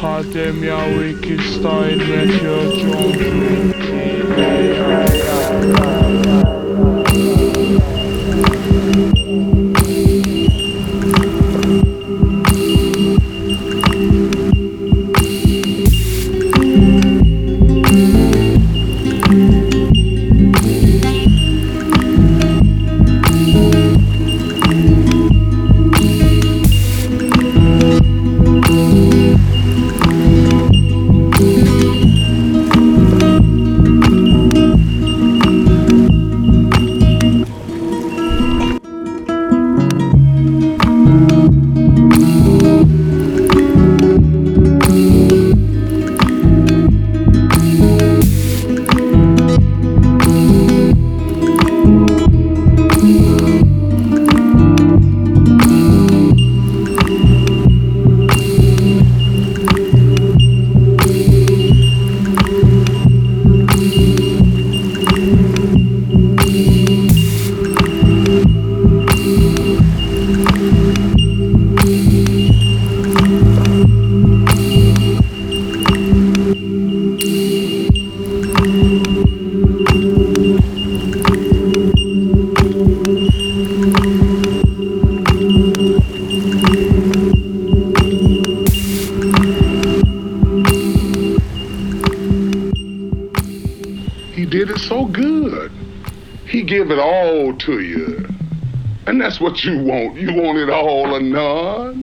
Academia Wiki Style Meteor Jones He did it so good. He give it all to you. And that's what you want. You want it all or none.